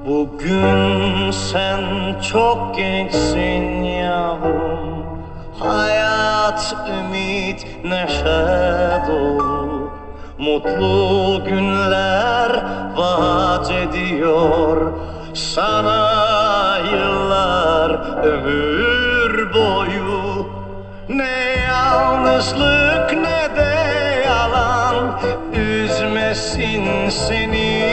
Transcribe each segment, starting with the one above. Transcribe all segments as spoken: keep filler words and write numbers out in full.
Bugün sen çok gençsin yavrum. Hayat, ümit, neşe dolu. Mutlu günler vaat ediyor sana yıllar, ömür boyu. Ne yalnızlık ne de yalan üzmesin seni.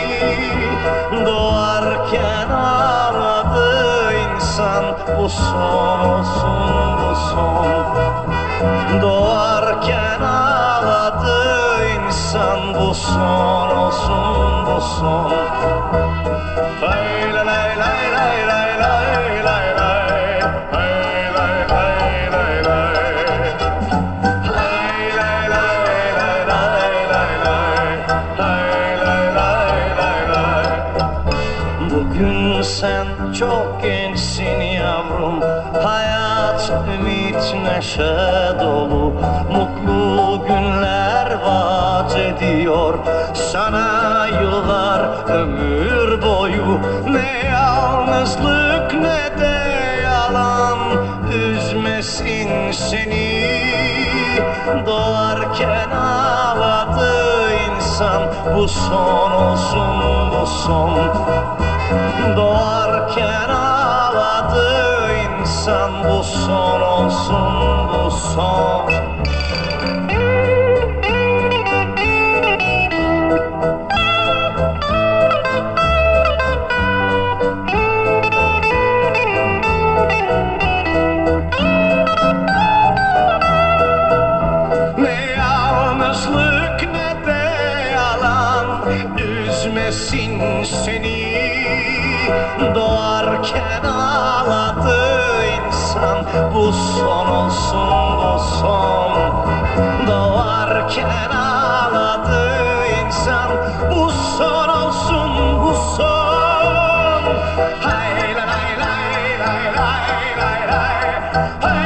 Doğarken ağladı insan, bu son olsun, bu son. Doğarken ağladı insan, bu son olsun, bu son. Lay lay lay lay lay lay lay lay lay. Lay lay lay lay lay. Lay lay lay lay lay lay lay. Lay lay lay lay lay. Bugün sen çok gençsin yavrum. Hayat, ümit, neşe dolu. Mutlu günler vaat ediyor sana yıllar, ömür boyu. Ne yalnızlık ne de yalan üzmesin seni. Doğarken ağladı insan, bu son olsun, bu son. Doğarken ağladı insan, bu son olsun, bu son. Ne yalnızlık ne de yalan üzmesin seni. Doğarken ağladı insan, bu son olsun, bu son. Doğarken ağladı insan, bu son olsun, bu son. Hay lay lay lay lay lay lay.